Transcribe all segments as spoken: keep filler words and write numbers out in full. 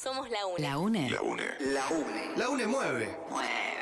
Somos la UNE. La UNE. La UNE. La UNE. La UNE mueve. Mueve.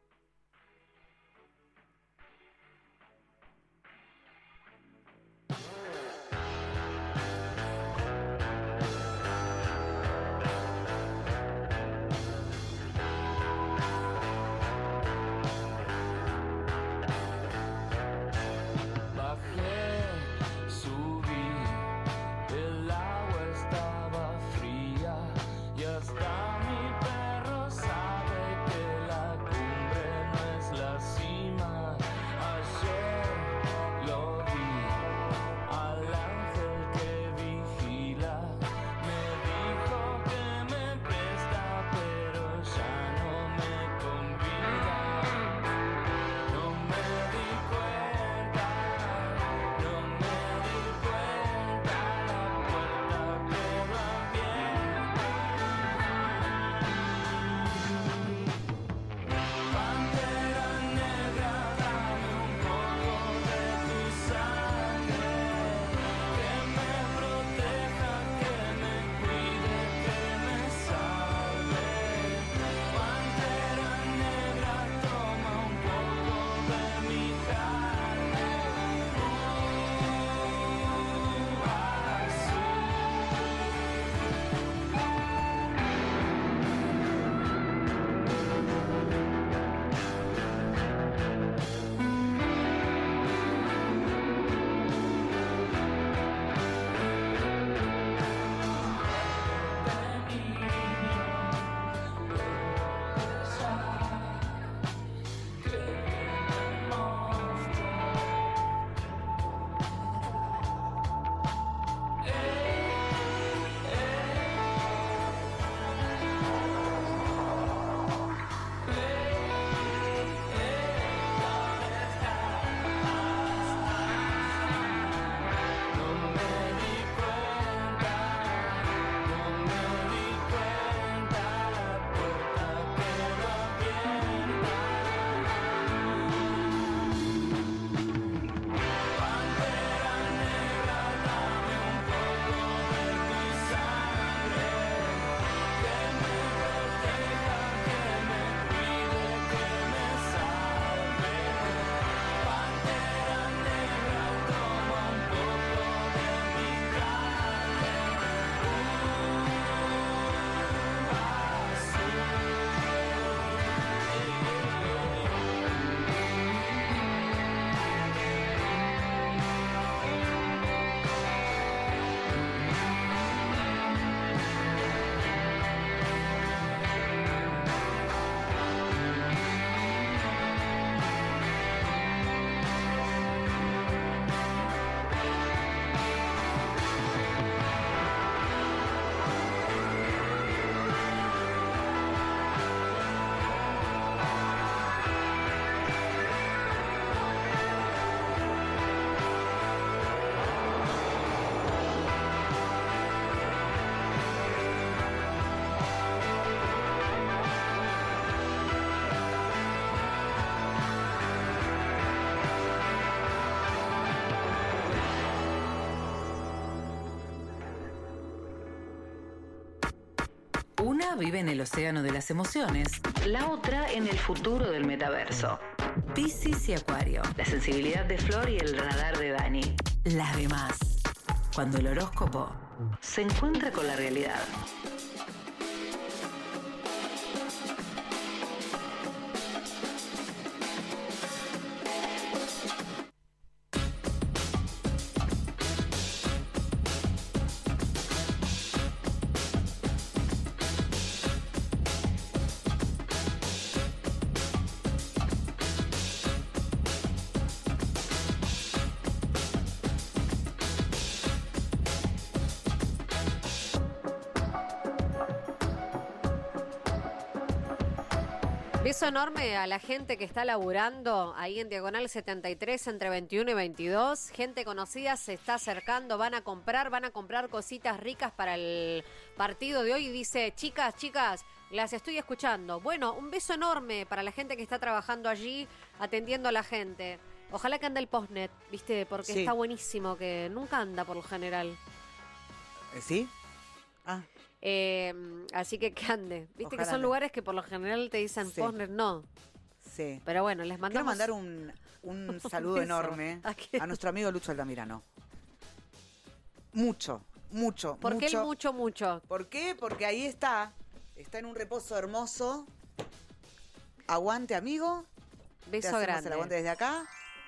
Una vive en el océano de las emociones, la otra en el futuro del metaverso. Piscis y Acuario, la sensibilidad de Flor y el radar de Dani. Las demás, cuando el horóscopo se encuentra con la realidad. Beso enorme a la gente que está laburando ahí en Diagonal setenta y tres entre veintiuno y veintidós. Gente conocida se está acercando, van a comprar, van a comprar cositas ricas para el partido de hoy. Y dice, chicas, chicas, las estoy escuchando. Bueno, un beso enorme para la gente que está trabajando allí, atendiendo a la gente. Ojalá que ande el postnet, ¿viste? Porque Sí. está buenísimo, que nunca anda por lo general. ¿Sí? Ah, Eh, así que que ande. Viste Ojalá que son ande. lugares que por lo general te dicen Sí. Posner no. Sí. Pero bueno, les Quiero mandamos... mandar un, un saludo beso. enorme ¿A quién? a nuestro amigo Lucho Altamirano. Mucho, mucho, ¿Por mucho. qué el mucho, mucho? ¿Por qué? Porque ahí está. Está en un reposo hermoso. Aguante, amigo. Te Beso hacemos grande. el aguante desde acá.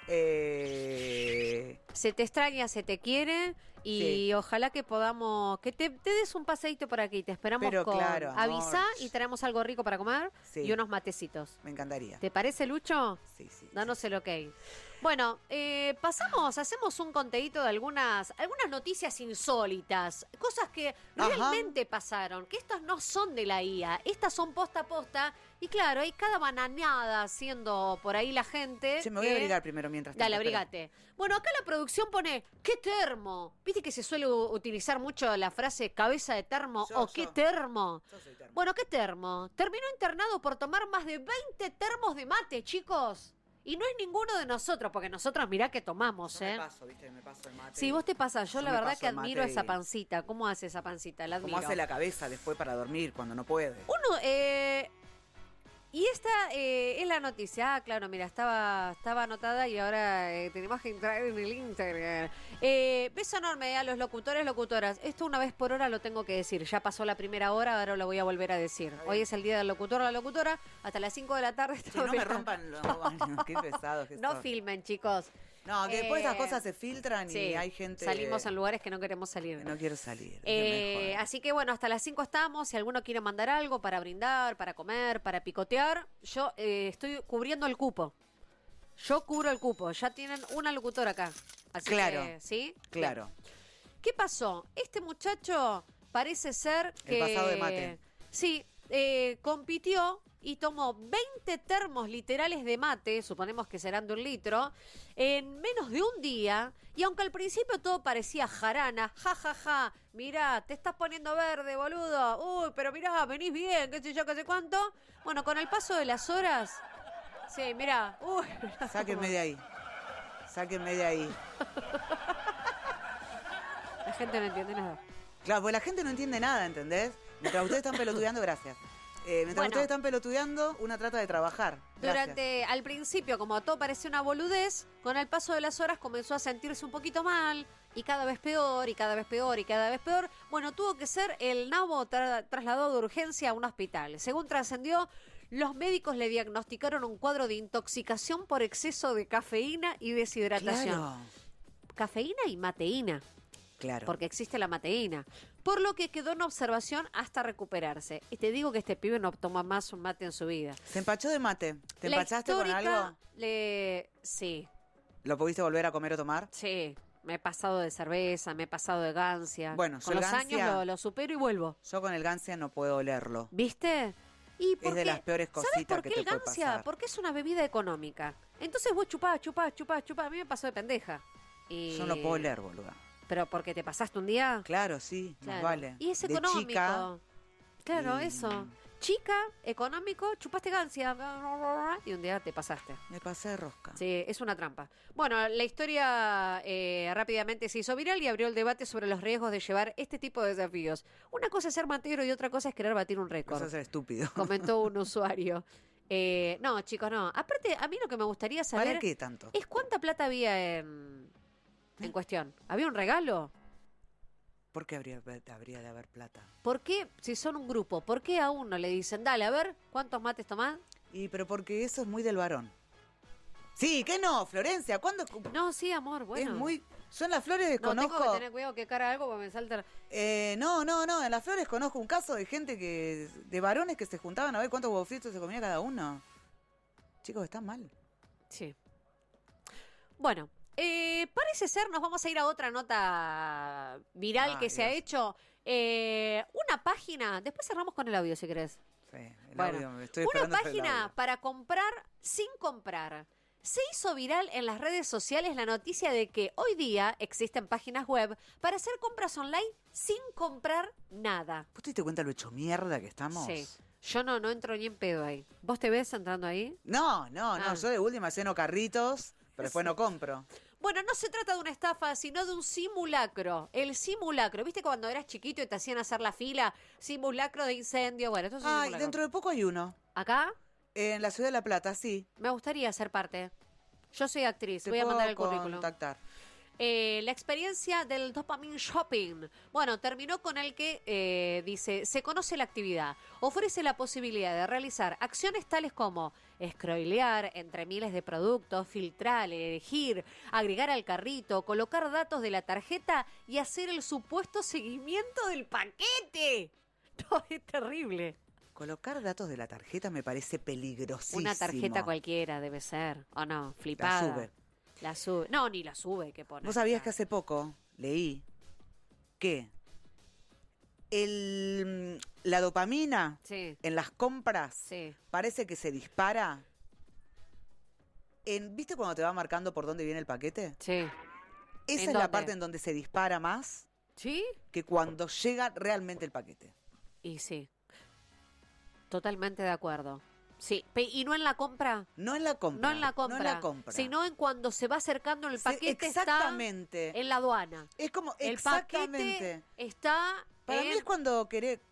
Eh, Se te extraña, se te quiere y Sí. ojalá que podamos, que te, te des un paseíto por aquí, te esperamos Pero con claro, amor. avisa y traemos algo rico para comer Sí. y unos matecitos. me encantaría. ¿Te parece, Lucho? Sí, sí. Danos el ok. Bueno, eh, pasamos, hacemos un conteíto de algunas, algunas noticias insólitas, cosas que Ajá. realmente pasaron, que estas no son de la I A, estas son posta a posta, y claro, hay cada bananeada haciendo por ahí la gente. Che, me voy a que- abrigar primero mientras tanto. Dale, espera. abrigate. Bueno, acá la producción pone, ¿qué termo? ¿Viste que se suele u- utilizar mucho la frase cabeza de termo Yo, o qué yo. termo? Yo soy termo. Bueno, ¿qué termo? Terminó internado por tomar más de veinte termos de mate, chicos. Y no es ninguno de nosotros, porque nosotros mirá que tomamos, Yo ¿eh? me paso, ¿viste? Me paso el mate. Sí, vos te pasas. Yo Yo la me verdad paso que el mate admiro esa y- pancita. ¿Cómo hace esa pancita? La admiro. ¿Cómo hace la cabeza después para dormir cuando no puede? Uno, eh... Y esta eh, es la noticia. Ah, claro, mira, estaba, estaba anotada y ahora eh, tenemos que entrar en el Instagram. Eh, beso enorme a los locutores, locutoras. Esto una vez por hora lo tengo que decir. Ya pasó la primera hora, ahora lo voy a volver a decir. bien. Hoy es el día del locutor o la locutora. Hasta las cinco de la tarde. Che, no me rompan los baños, qué pesados que No son. filmen, chicos. No, que después esas Eh, cosas se filtran y Sí, hay gente... salimos en lugares que no queremos salir. que no quiero salir. Eh, déjenme joder. así que bueno, hasta las cinco estamos. Si alguno quiere mandar algo para brindar, para comer, para picotear, yo eh, estoy cubriendo el cupo. Yo cubro el cupo. Ya tienen una locutora acá. Así Claro, que, ¿sí? Claro. Bien. ¿Qué pasó? Este muchacho parece ser El que... pasado de mate. Sí, eh, compitió y tomó veinte termos literales de mate, suponemos que serán de un litro, en menos de un día. Y aunque al principio todo parecía jarana, ja, ja, ja, mirá, te estás poniendo verde, boludo. Uy, pero mirá, venís bien, qué sé yo, qué sé cuánto. Bueno, con el paso de las horas... Sí, mirá. Uy, Sáquenme de ahí. Sáquenme de ahí. la gente no entiende nada. Claro, porque la gente no entiende nada, ¿entendés? Mientras ustedes están pelotudeando, gracias. Eh, mientras Bueno. ustedes están pelotudeando, una trata de trabajar. Gracias. Durante, al principio, como todo parecía una boludez, con el paso de las horas comenzó a sentirse un poquito mal, y cada vez peor, y cada vez peor, y cada vez peor. Bueno, tuvo que ser el nabo tra- trasladado de urgencia a un hospital. Según trascendió, los médicos le diagnosticaron un cuadro de intoxicación por exceso de cafeína y deshidratación. Claro. Cafeína y mateína, Claro. porque existe la mateína. Por lo que quedó en observación hasta recuperarse. Y te digo que este pibe no toma más un mate en su vida. Se empachó de mate. ¿Te La empachaste con histórica algo? Le... Sí, ¿Lo pudiste volver a comer o tomar? sí. Me he pasado de cerveza, me he pasado de gancia. Bueno, yo con el los gancia- años lo, lo supero y vuelvo. Yo con el Gancia no puedo olerlo. ¿Viste? Y Es de porque- las peores ¿sabes cositas por que qué te el puede gancia? pasar. Porque es una bebida económica. Entonces vos chupás, chupás, chupás, chupás. A mí me pasó de pendeja. Y... Yo no puedo oler, boluda. ¿Pero porque te pasaste un día? Claro, sí, Claro. más vale. Y es De económico. chica, Claro, y- eso. Chica, económico, chupaste gancia. Y un día te pasaste. me pasé de rosca. Sí, es una trampa. Bueno, la historia eh, rápidamente se hizo viral y abrió el debate sobre los riesgos de llevar este tipo de desafíos. Una cosa es ser matero y otra cosa es querer batir un Eso récord, es ser estúpido. comentó un usuario. Eh, no, chicos, no. Aparte, a mí lo que me gustaría saber ¿Para qué tanto? es cuánta plata había en, en ¿Eh? cuestión. ¿Había un regalo? ¿Por qué habría, habría de haber plata? ¿Por qué, si son un grupo, por qué a uno le dicen, dale, a ver, ¿cuántos mates tomás? Y pero porque eso es muy del varón. Sí, ¿qué no, Florencia? ¿Cuándo? No, sí, amor, bueno. Es muy... Yo en las flores No, desconozco... tengo que tener cuidado que cara algo porque me salta... Eh, no, no, no. En las flores conozco un caso de gente que... de varones que se juntaban a ver cuántos huevos fritos se comía cada uno. Chicos, están mal. Sí. Bueno, eh, parece ser, nos vamos a ir a otra nota viral Ay, que se ha Dios. hecho. Eh, una página, después cerramos con el audio si querés. Sí, el Bueno, audio, me estoy una esperando el página audio. para comprar sin comprar. Se hizo viral en las redes sociales la noticia de que hoy día existen páginas web para hacer compras online sin comprar nada. ¿Vos te diste cuenta lo hecho mierda que estamos? Sí. Yo no, no entro ni en pedo ahí. ¿Vos te ves entrando ahí? No, no, no. Ah. Yo de última lleno carritos, pero después no compro. Bueno, no se trata de una estafa, sino de un simulacro. El simulacro. ¿Viste cuando eras chiquito y te hacían hacer la fila? Simulacro de incendio. Bueno, esto es un Ay, simulacro. dentro de poco hay uno. ¿Acá? En la ciudad de La Plata, sí. Me gustaría ser parte. Yo soy actriz, Te voy a puedo mandar el currículum. contactar. Eh, la experiencia del dopamine shopping. Bueno, terminó con el que eh, dice, se conoce la actividad, ofrece la posibilidad de realizar acciones tales como scrollear entre miles de productos, filtrar, elegir, agregar al carrito, colocar datos de la tarjeta y hacer el supuesto seguimiento del paquete. No, es terrible. Colocar datos de la tarjeta me parece peligrosísimo. Una tarjeta cualquiera debe ser, ¿o no? Flipada. La sube. La sube. No, ni la sube, que pone. ¿Vos sabías que hace poco leí que el, la dopamina Sí, en las compras sí. parece que se dispara en, ¿viste cuando te va marcando por dónde viene el paquete? Sí. Esa ¿En es dónde? la parte en donde se dispara más ¿Sí? que cuando llega realmente el paquete. Y sí. Totalmente de acuerdo. Sí. Pe- ¿Y no en la compra? No en la compra. No en la compra. No en la compra. Sino en cuando se va acercando el Se- paquete exactamente. está en la aduana. Es como, El exactamente. paquete está Para en... mí es cuando querés...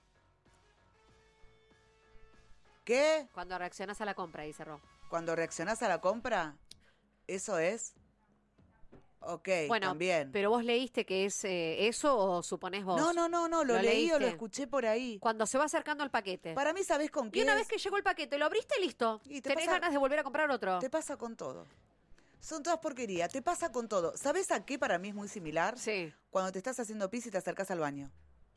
¿Qué? Cuando reaccionas a la compra, dice Ro. Cuando reaccionás a la compra, eso es... Ok, Bueno, también. pero vos leíste que es eh, eso o suponés vos. No, no, no, no, lo, ¿Lo leí o lo leíste? escuché por ahí. Cuando se va acercando el paquete. Para mí, ¿sabés con qué Y una es? vez que llegó el paquete, lo abriste y listo. Y te Tenés pasa- ganas de volver a comprar otro. Te pasa con todo. Son todas porquerías. Te pasa con todo. ¿Sabés a qué para mí es muy similar? Sí. Cuando te estás haciendo pis y te acercas al baño.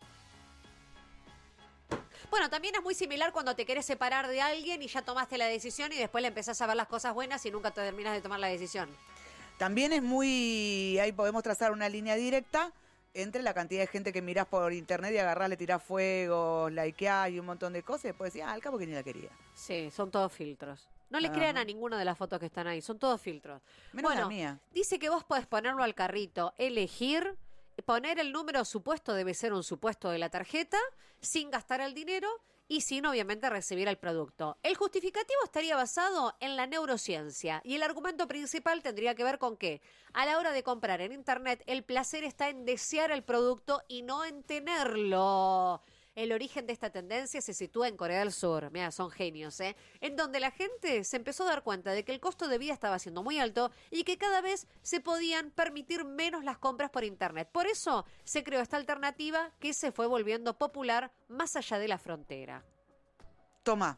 Bueno, también es muy similar cuando te querés separar de alguien y ya tomaste la decisión y después le empezás a ver las cosas buenas y nunca te terminas de tomar la decisión. También es muy... Ahí podemos trazar una línea directa entre la cantidad de gente que mirás por internet y agarrás, le tirás fuego, likeás y un montón de cosas y después decís, ah, al cabo que ni la quería. Sí, son todos filtros. No le Ajá. crean a ninguna de las fotos que están ahí, son todos filtros. Menos bueno, la mía. dice que vos podés ponerlo al carrito, elegir, poner el número supuesto, debe ser un supuesto de la tarjeta, sin gastar el dinero y sin obviamente recibir el producto. El justificativo estaría basado en la neurociencia y el argumento principal tendría que ver con que a la hora de comprar en internet el placer está en desear el producto y no en tenerlo. El origen de esta tendencia se sitúa en Corea del Sur, mira, son genios, ¿eh? En donde la gente se empezó a dar cuenta de que el costo de vida estaba siendo muy alto y que cada vez se podían permitir menos las compras por internet. Por eso se creó esta alternativa que se fue volviendo popular más allá de la frontera. Toma.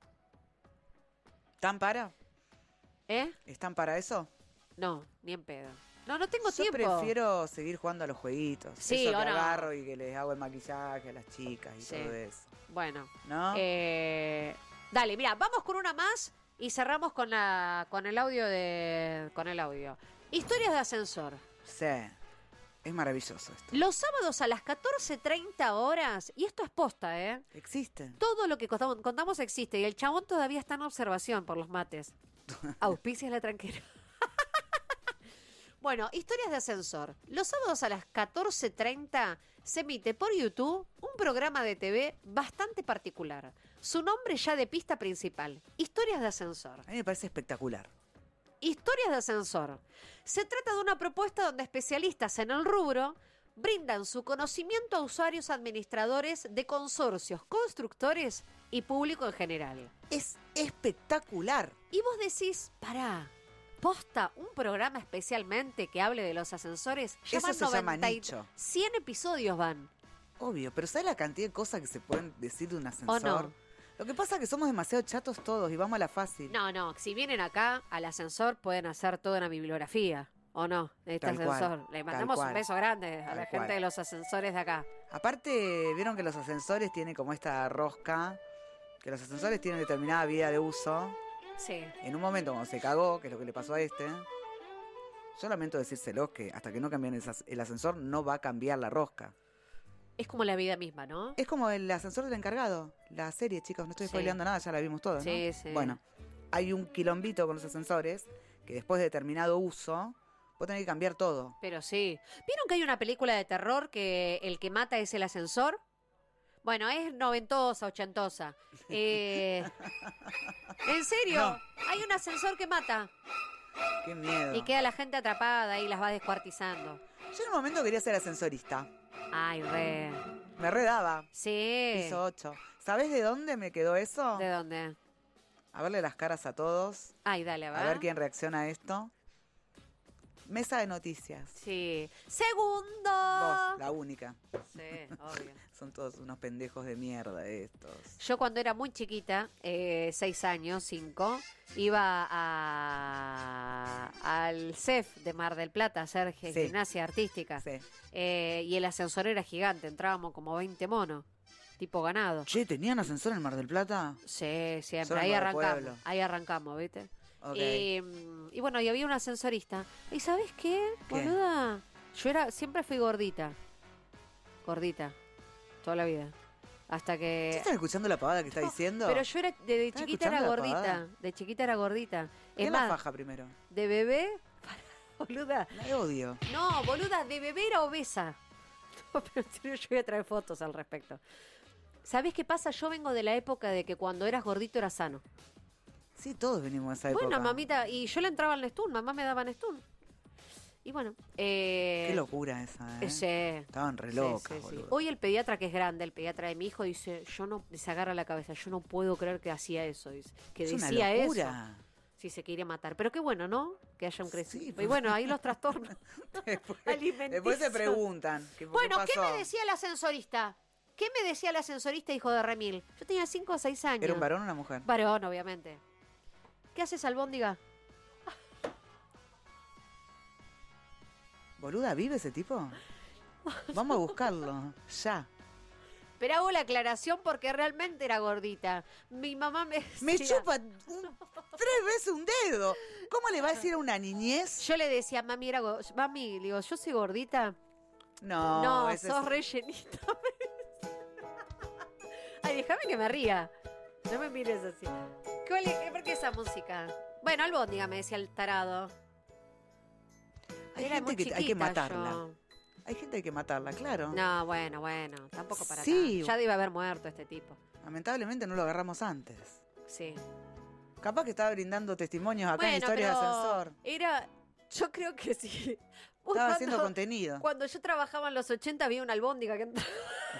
¿Están para? ¿Eh? ¿Están para eso? No, ni en pedo. No, no tengo Yo tiempo. prefiero seguir jugando a los jueguitos. Sí, eso que ahora- agarro y que les hago el maquillaje a las chicas y Sí. todo eso. Bueno. ¿No? Eh, dale, mira, vamos con una más y cerramos con la con el audio de con el audio. Historias de ascensor. Sí. Es maravilloso esto. Los sábados a las catorce treinta horas, y esto es posta, ¿eh? Existe. Todo lo que contamos, contamos existe y el chabón todavía está en observación por los mates. Auspicias la tranquera. Bueno, historias de ascensor. Los sábados a las catorce treinta se emite por YouTube un programa de T V bastante particular. Su nombre ya de pista principal, Historias de ascensor. A mí me parece espectacular. Historias de ascensor. Se trata de una propuesta donde especialistas en el rubro brindan su conocimiento a usuarios administradores de consorcios, constructores y público en general. Es espectacular. Y vos decís, pará, posta, un programa especialmente que hable de los ascensores. Ya Eso van se llama noventa y- nicho. cien episodios van. Obvio, pero ¿sabes la cantidad de cosas que se pueden decir de un ascensor? ¿O no? Lo que pasa es que somos demasiado chatos todos y vamos a la fácil. No, no, si vienen acá al ascensor pueden hacer toda una bibliografía. ¿O no? De este Tal cual, ascensor. Le tal mandamos un cual, beso grande a tal la gente cual. de los ascensores de acá. Aparte, vieron que los ascensores tienen como esta rosca, que los ascensores tienen determinada vida de uso. Sí. En un momento cuando se cagó, que es lo que le pasó a este, yo lamento decírselos que hasta que no cambien el as- el ascensor no va a cambiar la rosca. Es como la vida misma, ¿no? Es como el ascensor del encargado, la serie, chicos, no estoy Sí. spoileando nada, ya la vimos todos, ¿no? Sí, sí. Bueno, hay un quilombito con los ascensores que después de determinado uso, vos tenés que cambiar todo. Pero sí. ¿Vieron que hay una película de terror que el que mata es el ascensor? Bueno, es noventosa, ochentosa. Eh, ¿En serio? No. Hay un ascensor que mata. Qué miedo. Y queda la gente atrapada y las va descuartizando. Yo en un momento quería ser ascensorista. Ay, re. Me redaba. Sí. Piso ocho. ¿Sabés de dónde me quedó eso? ¿De dónde? A verle las caras a todos. Ay, dale, a ver. A ver quién reacciona a esto. Mesa de noticias. Sí. ¡Segundo! Vos, la única. Sí, obvio. Son todos unos pendejos de mierda estos. Yo cuando era muy chiquita, eh, seis años, cinco, iba a, al C E F de Mar del Plata a hacer gi- Sí. gimnasia artística. Sí. Eh, y el ascensor era gigante, entrábamos como veinte monos, tipo ganado. Che, ¿tenían ascensor en Mar del Plata? Sí, siempre, Solo ahí en Mar del arrancamos, Pueblo. ahí arrancamos, ¿viste? Ok. Y, mm, y bueno, y había un ascensorista. ¿Y sabes qué, ¿Qué? boluda? Yo era, siempre fui gordita. Gordita. Toda la vida. Hasta ¿Sí que... están escuchando la pavada que está diciendo? Pero yo era, de, de ¿Estás chiquita era escuchando la gordita. pavada? De chiquita era gordita. ¿Qué Es es la más, faja primero? de bebé... Boluda. La odio. No, boluda, de bebé era obesa. No, pero en serio, yo voy a traer fotos al respecto. ¿Sabés qué pasa? Yo vengo de la época de que cuando eras gordito eras sano. Sí, todos venimos de esa época. Bueno, mamita, y yo le entraba al Nestún, mamá me daba Nestún. Y bueno, eh... Qué locura esa, ¿eh? Ese. Estaban re Sí, locas, sí, sí. boludo. Hoy el pediatra que es grande, el pediatra de mi hijo, dice, yo no, se agarra la cabeza, yo no puedo creer que hacía eso, dice, que Es una decía eso. locura. Sí, se quería matar. Pero qué bueno, ¿no? Que haya un crecimiento. Sí, y bueno, ahí los trastornos Después, alimenticios. después se preguntan. ¿qué, Bueno, ¿qué ¿qué pasó? me decía el ascensorista? ¿Qué me decía el ascensorista, hijo de Remil? Yo tenía cinco o seis años. ¿Era un varón o una mujer? Varón, obviamente. ¿Qué haces, albóndiga? ¿Boluda, vive ese tipo? Vamos a buscarlo. Ya. Pero hago la aclaración porque realmente era gordita. Mi mamá me Me decía- chupa un- tres veces un dedo. ¿Cómo le va a decir a una niñez? Yo le decía, mami, era go- mami, le digo, yo soy gordita. No, No, ese sos es- re llenita. Ay, déjame que me ría. No me mires así. ¿Cuál es- ¿Por qué esa música? Bueno, albóndiga, me decía el tarado. Hay Era gente muy que hay que chiquita matarla. yo. Hay gente que hay que matarla, claro. No, bueno, bueno, tampoco para Sí. tanto. Ya debe haber muerto este tipo. Lamentablemente no lo agarramos antes. Sí. Capaz que estaba brindando testimonios acá en Bueno, Historias de pero Ascensor. Era, yo creo que sí. Vos Estaba cuando- haciendo contenido. Cuando yo trabajaba en los ochenta había una albóndiga que entraba.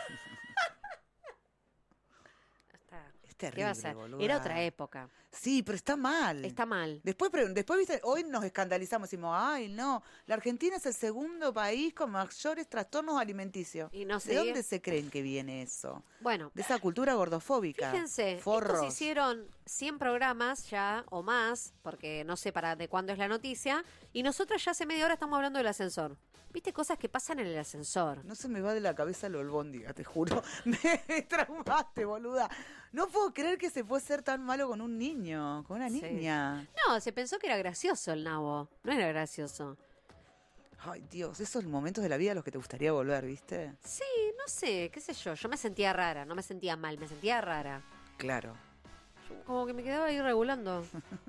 Está. Es ¿Qué va a terrible, ser? boluda. Era otra época. Sí, pero está mal. Está mal. Después, pre- después viste, hoy nos escandalizamos, decimos, ay, no, la Argentina es el segundo país con mayores trastornos alimenticios. Y no ¿De sé. dónde se creen que viene eso? Bueno, De esa cultura gordofóbica. fíjense, Forros. estos hicieron cien programas ya o más, porque no sé para de cuándo es la noticia, y nosotros ya hace media hora estamos hablando del ascensor. ¿Viste cosas que pasan en el ascensor? No se me va de la cabeza lo albóndiga, te juro. Me traumaste, boluda. No puedo creer que se puede ser tan malo con un niño, con una Sí. niña. No, se pensó que era gracioso el nabo. No era gracioso. Ay, Dios, esos momentos de la vida a los que te gustaría volver, ¿viste? Sí, no sé, qué sé yo. Yo me sentía rara, no me sentía mal, me sentía rara. Claro. Yo como que me quedaba ahí regulando.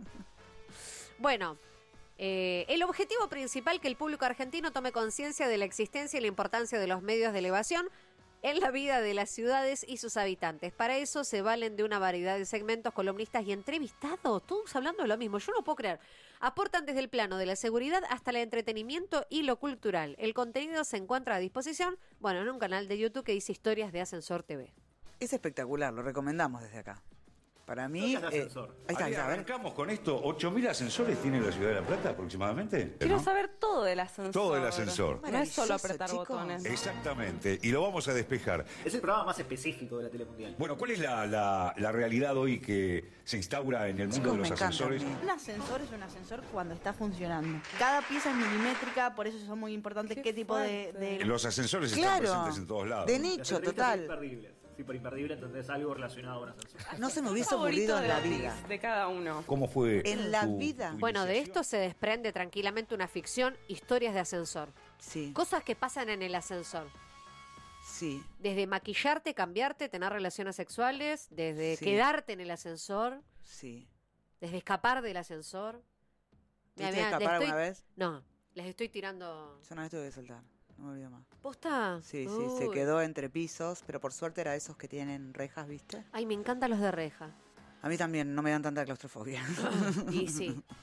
Bueno, eh, el objetivo principal que el público argentino tome conciencia de la existencia y la importancia de los medios de elevación en la vida de las ciudades y sus habitantes. Para eso se valen de una variedad de segmentos, columnistas y entrevistados, todos hablando de lo mismo. Yo no puedo creer. Aportan desde el plano de la seguridad hasta el entretenimiento y lo cultural. El contenido se encuentra a disposición, bueno, en un canal de YouTube que dice Historias de Ascensor T V. Es espectacular, lo recomendamos desde acá. Para mí... Historias de eh, ascensor. ahí está, ahí Ahí está, a ver. arrancamos con esto. ¿ocho mil ascensores tiene la ciudad de La Plata aproximadamente? Quiero ¿No? saber todo del ascensor. Todo el ascensor. No es Maravilloso, solo apretar chicos. botones. Exactamente. Y lo vamos a despejar. Es el programa más específico de la tele mundial. Bueno, ¿cuál es la, la- la realidad hoy que se instaura en el mundo Chicos, de me los encanta a ascensores? mí. Un ascensor es un ascensor cuando está funcionando. Cada pieza es milimétrica, por eso son muy importantes qué, Qué tipo de, fuerte. de- Los ascensores están Claro, presentes en todos lados. de Las nicho, entrevistas son total. imperdibles. Sí, por imperdible entendés algo relacionado a un ascensor. No se me ¿Qué hubiese favorito ocurrido en de la actriz vida. De cada uno. ¿Cómo fue En la tu- vida. tu Bueno, de iniciación? esto se desprende tranquilamente una ficción, Historias de Ascensor. Sí, Cosas que pasan en el ascensor. sí. Desde maquillarte, cambiarte, tener relaciones sexuales, desde Sí. quedarte en el ascensor, Sí. desde escapar del ascensor. ¿Tuviste Mira, que mira, escapar le estoy- una vez? No, les estoy tirando... Yo una vez tuve que saltar. No me olvido más. ¿Posta? Sí, sí, se Uy. quedó entre pisos, pero por suerte era esos que tienen rejas, ¿viste? Ay, me encantan los de reja. A mí también no me dan tanta claustrofobia. Y sí.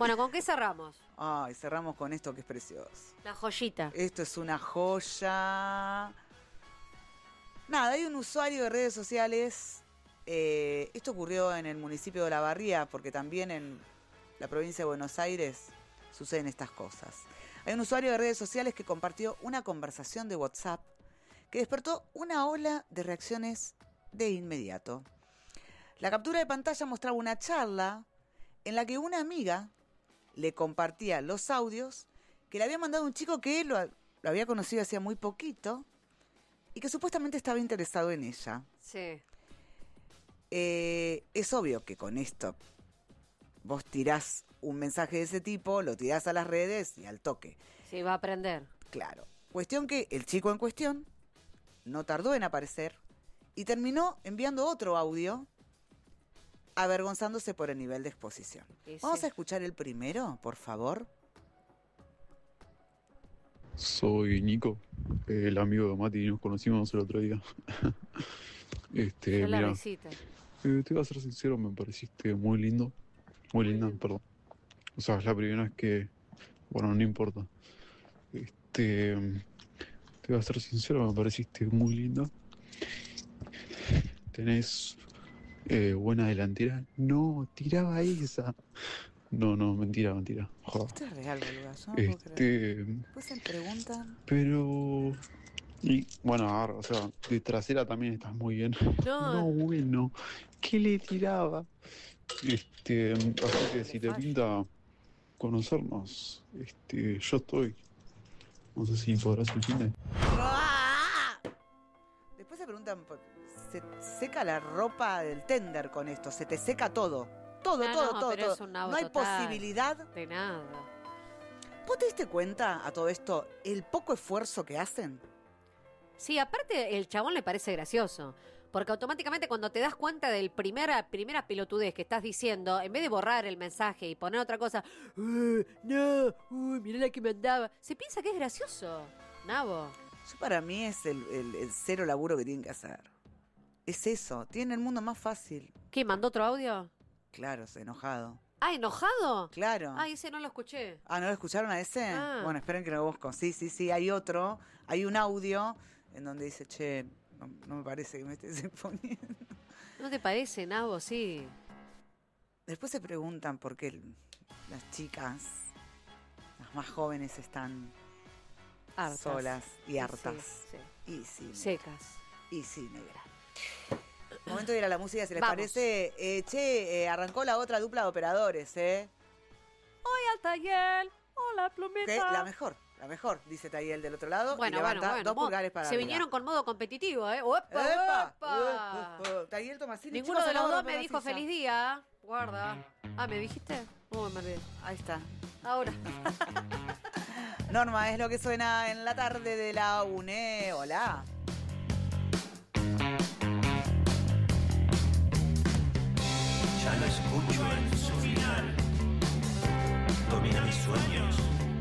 Bueno, ¿con qué cerramos? Ay, cerramos con esto que es precioso. La joyita. Esto es una joya. Nada, hay un usuario de redes sociales. Eh, esto ocurrió en el municipio de La Barría, porque también en la provincia de Buenos Aires suceden estas cosas. Hay un usuario de redes sociales que compartió una conversación de WhatsApp que despertó una ola de reacciones de inmediato. La captura de pantalla mostraba una charla en la que una amiga le compartía los audios que le había mandado un chico que lo, lo había conocido hacía muy poquito y que supuestamente estaba interesado en ella. Sí. Eh, es obvio que con esto vos tirás un mensaje de ese tipo, lo tirás a las redes y al toque. Sí, va a aprender. Claro. Cuestión que el chico en cuestión no tardó en aparecer y terminó enviando otro audio avergonzándose por el nivel de exposición. Sí, Vamos sí. a escuchar el primero, por favor. Soy Nico, el amigo de Mati, nos conocimos el otro día. este, Yo la mira, visita. eh, te voy a ser sincero, me pareciste muy lindo. Muy linda, perdón. O sea, es la primera vez que... Bueno, no importa. Este... Te voy a ser sincero, me pareciste muy linda. Tenés eh, buena delantera. No, tiraba esa. No, no, mentira, mentira. Joder. Esto es real, boluda. Yo no puedo creer. Este... Después se preguntan. Pero... Y bueno, ahora, o sea, de trasera también estás muy bien. No. No, bueno. ¿Qué le tiraba? Este, así que si te pinta conocernos, este, yo estoy. No sé si podrás el fin de... ¡Ah! Después se preguntan, por- se seca la ropa del tender con esto, se te seca todo. Todo, No, todo, no, todo, pero todo. es un nabo No hay total. posibilidad. De nada. ¿Vos te diste cuenta a todo esto el poco esfuerzo que hacen? Sí, aparte el chabón le parece gracioso. Porque automáticamente cuando te das cuenta del primera, primera pelotudez que estás diciendo, en vez de borrar el mensaje y poner otra cosa, "Uh, no, uy, mirá la que me andaba", se piensa que es gracioso. Nabo. Eso para mí es el, el- el cero laburo que tienen que hacer. Es eso, tienen el mundo más fácil. ¿Qué, mandó otro audio? Claro, es enojado. Ah, ¿enojado? Claro. Ah, ese no lo escuché. Ah, ¿no lo escucharon a ese? Ah. Bueno, esperen que lo busco. Sí, sí, sí, hay otro. Hay un audio en donde dice, che, no, no me parece que me estés exponiendo. ¿No te parece, Nabo? Sí. Después se preguntan por qué el- las chicas, las más jóvenes, están Hartas. solas y hartas. Sí, sí. Y sí, Secas. y sí, negra. Momento de ir a la música, si les Vamos. parece. Eh, che, eh, arrancó la otra dupla de operadores, ¿eh? Voy al taller. Hola, plumita. Que la mejor, la mejor, dice Tayel del otro lado. Bueno, y levanta bueno, bueno. dos mo- pulgares para Se arriba. vinieron con modo competitivo, ¿eh? ¡Opa, ¡Epa! opa! Uh, uh, uh. Tayel Tomasini, Ninguno chicos, de los acabo dos me poner dijo silla. feliz día. Guarda. Ah, ¿me dijiste? Uy, me olvidé. Ahí está. Ahora. Norma, es lo que suena en la tarde de la UNE. Hola. Ya lo escucho en su final. Domina mis sueños.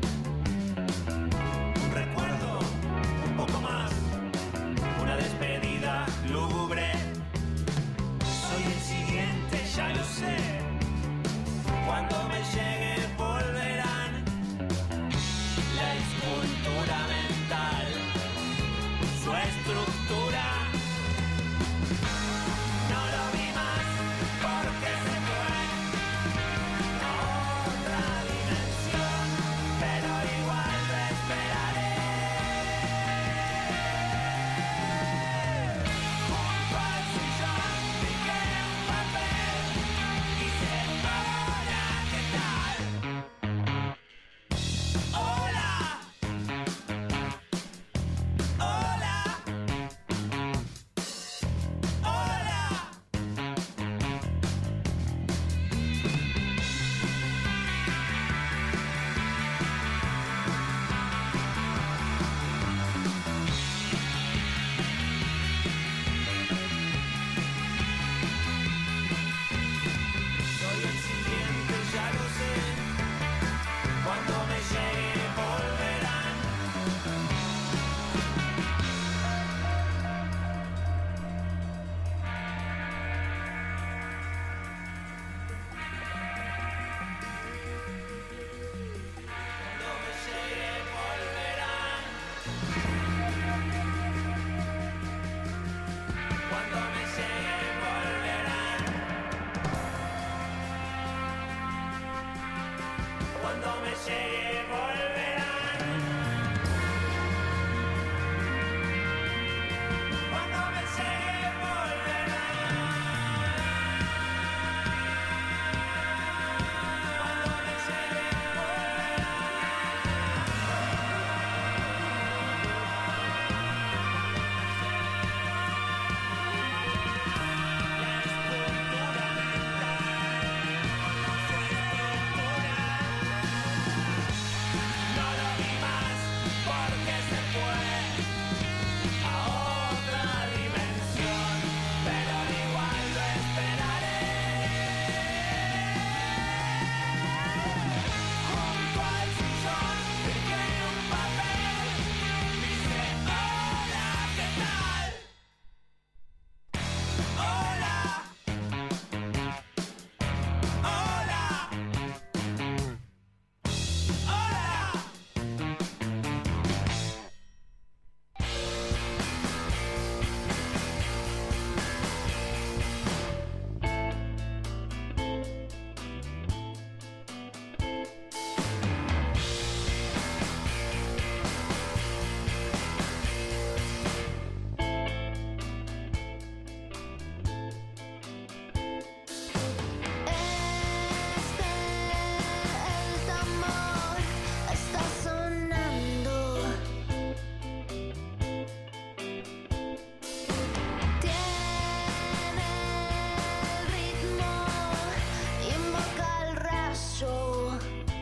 Un recuerdo, un poco más. Una despedida lúgubre. Soy el siguiente, ya lo sé. Cuando me llegue volverán. La escultura mental, su estructura. No lo vi más porque se fue a otra dimensión. Cuando me llegue volverán. Cuando me llegue volverán. Cuando me llegue no lo vi más porque se fue a otra dimensión, pero igual lo esperaré. Junto al sillón dejé un papel, dice hola, ¿qué tal? Hola, hola, hola. El tambor está sonando. Tiene el ritmo, invoca el rayo.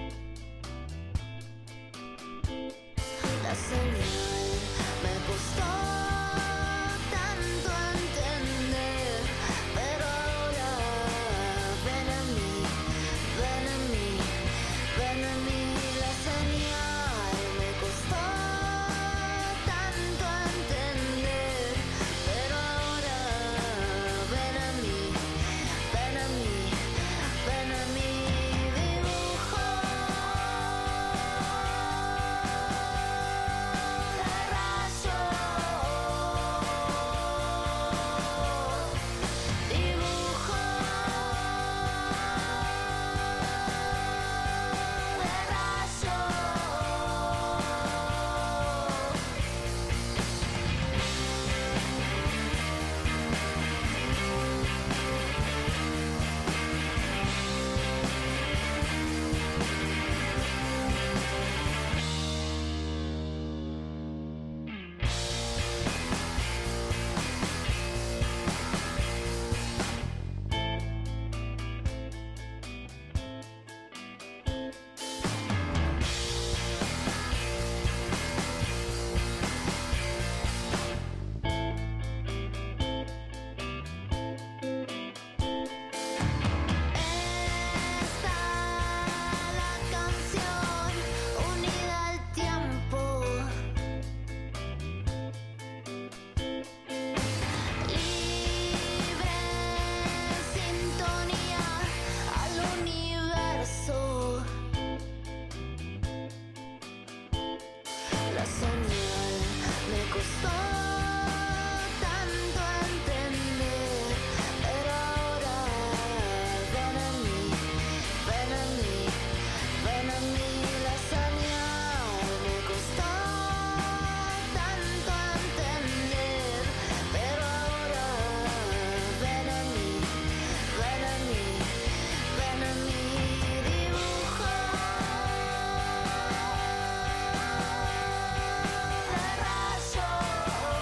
La señal me costó tanto entender, pero ahora ven a mí, ven a mí, ven a mí. La señal me costó tanto entender, pero ahora ven a mí, ven a mí, ven a mí. Dibujo de rayo, dibujo de rayo. Está la canción unida al tiempo, libre sintonía al universo. La señal me costó tanto entender, pero ahora ven a mí, ven a mí, ven a mí. La señal me costó tanto entender, pero ahora ven a mí, ven a mí, ven a mí. Dibujo de rayo.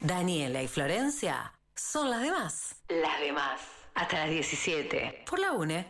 Daniela y Florencia son las demás. Las demás. Hasta las diecisiete. Por la UNE.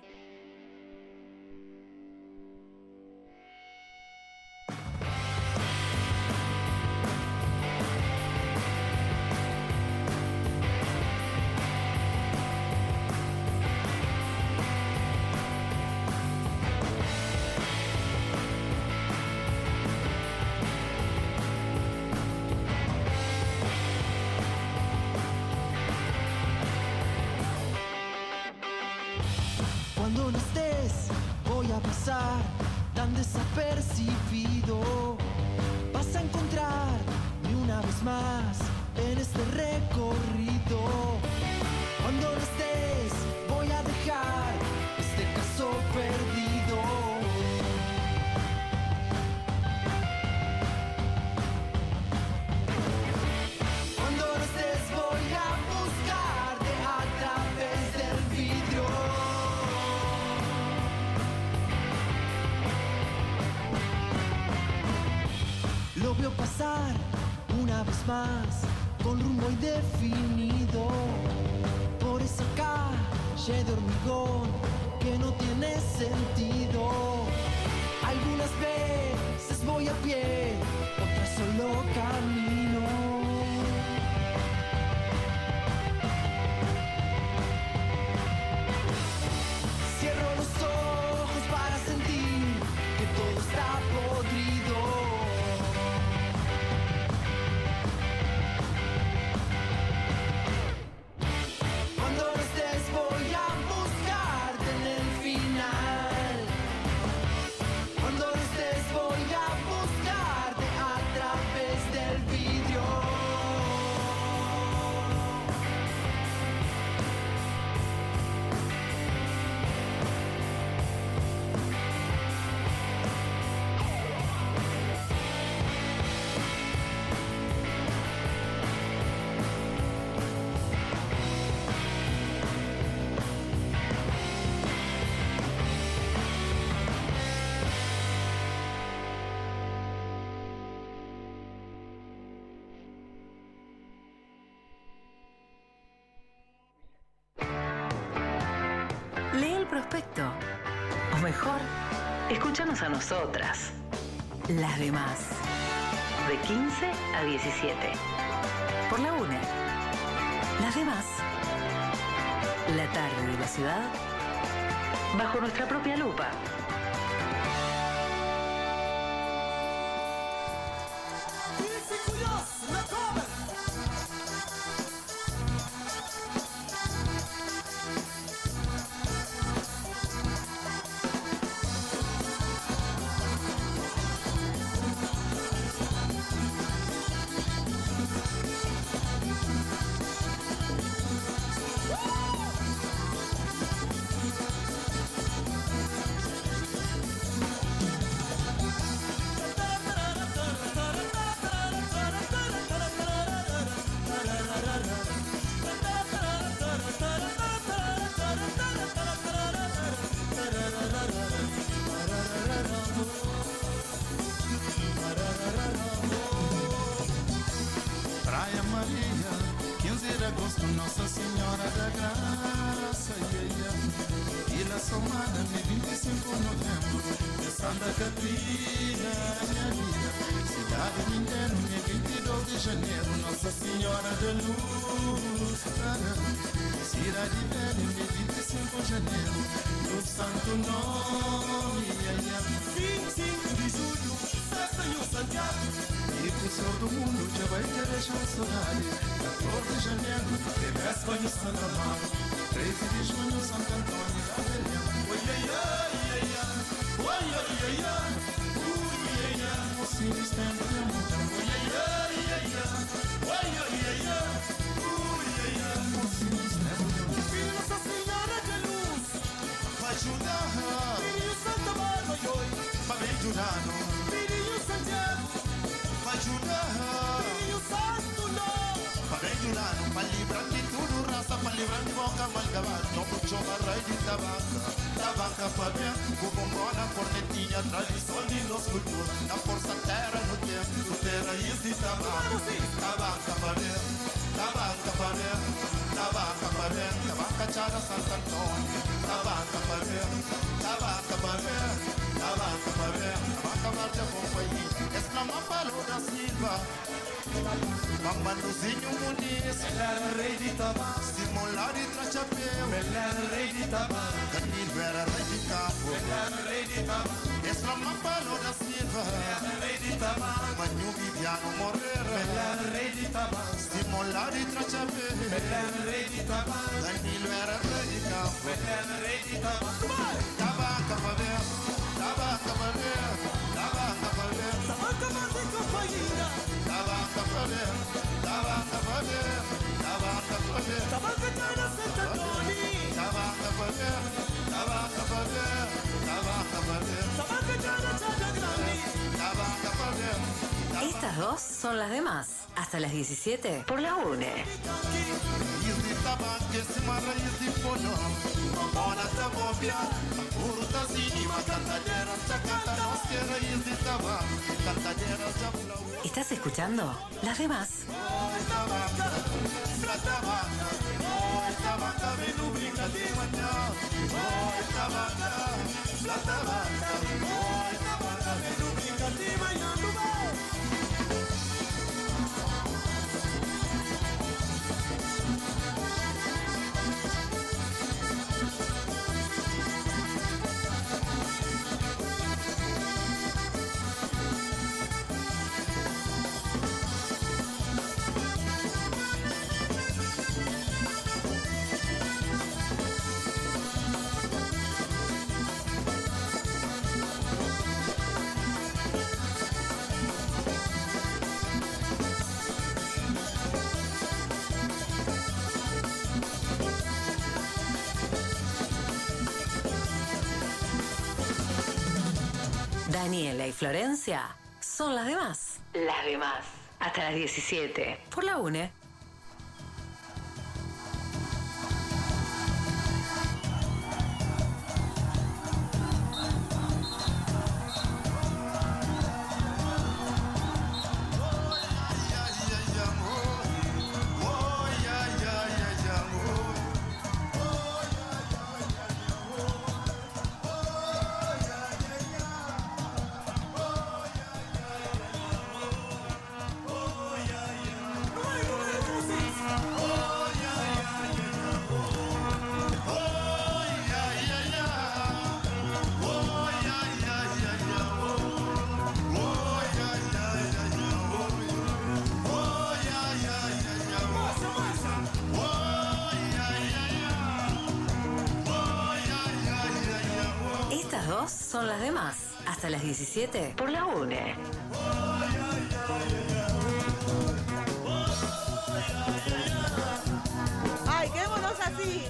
Cuando no estés, voy a pasar tan desapercibido. Vas a encontrarme una vez más en este recorrido. Cuando no estés, voy a dejar este caso perdido. Cuando no estés, voy a buscarte a través del vidrio. Lo veo pasar una vez más con rumbo indefinido por esa calle de hormigón que no tiene sentido. Algunas veces voy a pie, otras solo camino. Cierro los ojos para sentir que todo está podrido. Cuando no estés voy a buscarte en el final. Cuando no estés voy a buscarte a través del vidrio. Lee el prospecto. O mejor, escúchanos a nosotras. Las demás. De quince a diecisiete. Por la UNE. Las demás. La tarde de la ciudad. Bajo nuestra propia lupa. Praia Maria, quinze de agosto, Nossa Senhora da Graça, yeah, yeah. Ilha Somada, vinte e cinco de novembro, de Santa Catarina, minha amiga. Cidade Mineiro, vinte e dois de janeiro, Nossa Senhora da Luz. Cidade Velha, vinte e cinco de janeiro, do Santo Nome, yeah, yeah. vinte e cinco de julho, festa em Santiago. E pro céu do mundo já vai ter a saudade. quatorze de janeiro, teve a Espanha Santa Amaro. treze de junho, Santo Antônio da Belém. Oi, ai, ai, ai, ai. Oi, ai, ai, ai. Ui, ai, ai. Mocinhos tempo de muda. Oi, ai, ai, ai, ai. Oi, ai, ai, ai. Ui, ai, ai. Mocinhos tempo de muda. Filho Nossa Senhora de Luz, vai ajudar. Filho Santa Bárbara, oi, vai bem jurando. Filho Santiago, vai ajudar. Filho Santo, não. Vai bem jurando, vai livrar de tudo, raça, vai livrar de boca, vai acabar. Não pode jogar raio de tabaca. Tabaca para bem, o bombom na cornetinha, tradição de nossa cultura. Na força terra, no tempo, no terra, isso e tabaca. Tabaca para bem. para ver, la va a cachar a Santo Antonio. La vaca para ver, la vaca para ver, la vaca para ver, la vaca marcha con fuego. Exclama Paulo da Silva. Mamãozinho Muniz, ela era rei de Itabá. Simulado e Trachapeu, ela era rei de Itabá. Danilo era rei de Cabo, ela era rei de Itabá. Exclama Paulo da Silva, ela era rei de Itabá. Manhu Viviano Morreira, ela era rei de Itabá. Simulado e Trachapeu, ela era rei de Itabá. Danilo era rei de Cabo, ela era rei de Itabá. Tabaca para ver, tabaca para ver, tabaca para ver, tabaca mais em companhia. Tabaca para ver, tabaca para ver, tabaca para ver, tabaca para Santo Antônio. Tabaca para ver, tabaca para ver, tabaca para ver, tabaca para Chata Grande. Tabaca para ver. Estas dos son las demás. Hasta las diecisiete por la UNE. Raiz de tabaco, esse uma raiz de folhão. Bombona da bobia, urutazinho, cantadeira, chacata, nós que raiz de tabaco, cantadeira, chaflau. ¿Estás escuchando? Las demás. Oi, tabaca, la tabaca, oi, tabaca, vem no brinca de manhã. Oi, tabaca, la tabaca, oi, tabaca, vem no brinca de manhã. Daniela y Florencia son las demás. Las demás. Hasta las diecisiete por la UNE. Estas dos son las demás. Hasta las diecisiete por la UNE. ¡Ay, quedémonos así!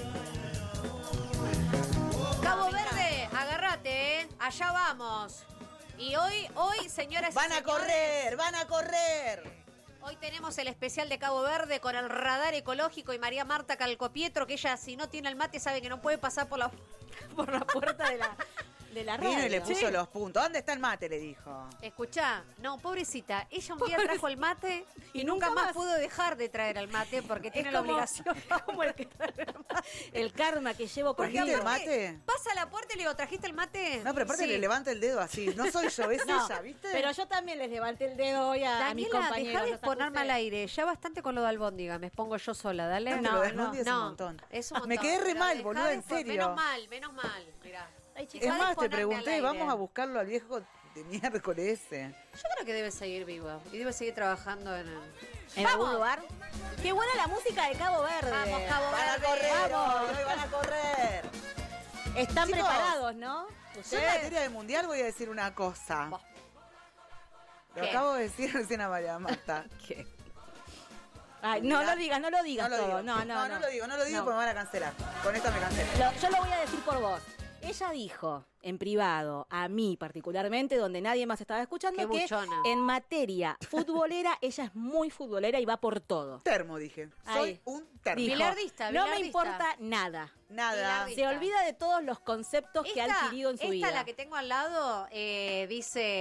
Cabo Verde, agárrate, ¿eh? Allá vamos. Y hoy, hoy, señoras y ¡Van a señores, correr! ¡Van a correr! hoy tenemos el especial de Cabo Verde con el radar ecológico y María Marta Calcopietro, que ella, si no tiene el mate, sabe que no puede pasar por la, por la puerta de la, de la radio. Vino y le puso Sí. los puntos. ¿Dónde está el mate? Le dijo. Escuchá, no, pobrecita, ella un día trajo el mate y, nunca más pudo dejar de traer el mate porque tiene la como- obligación. como el, que- el karma que llevo ¿Por qué conmigo. el mate? Pasa a la puerta y le digo, ¿trajiste el mate? No, pero aparte Sí. le levanta el dedo así. No soy yo, es No, ella, ¿viste? pero yo también les levanté el dedo hoy a, a mis Daniela, compañeros. dejá de los exponerme acusé. al aire. Ya bastante con lo de albóndiga. Me expongo yo sola, dale. No, lo de albóndiga es un montón. Es un montón. Me quedé re Pero mal, dejá boluda, de en expo- serio. Menos mal, menos mal. Mirá. Ay, chicos, Es dejá de más, te exponerme al pregunté, aire. vamos a buscarlo al viejo de miércoles ese. Yo creo que debe seguir vivo y debe seguir trabajando en el... ¿En algún lugar? Qué buena la música de Cabo Verde. Vamos, Cabo Van a Verde. correr, Vamos. hoy van a correr. Están Chicos, preparados, ¿no? Yo en Ustedes. materia de mundial voy a decir una cosa. Vos. Lo ¿Qué? acabo de decir recién a María Marta. ¿Qué? Ay, no lo digas, no lo digas No lo todo. digo. No, no, no, no lo digo, no lo digo No. porque me van a cancelar. Con esto me cancelan. Lo- yo lo voy a decir por vos. Ella dijo en privado, a mí particularmente, donde nadie más estaba escuchando, Qué que buchona. en materia futbolera, ella es muy futbolera y va por todo. Termo, dije. Soy Ahí. un termo. Dijo, Bilardista, no me bilardista. importa nada. Nada. Bilardista. Se olvida de todos los conceptos que ha Esta- adquirido en su esta, vida. la que tengo al lado, eh, dice,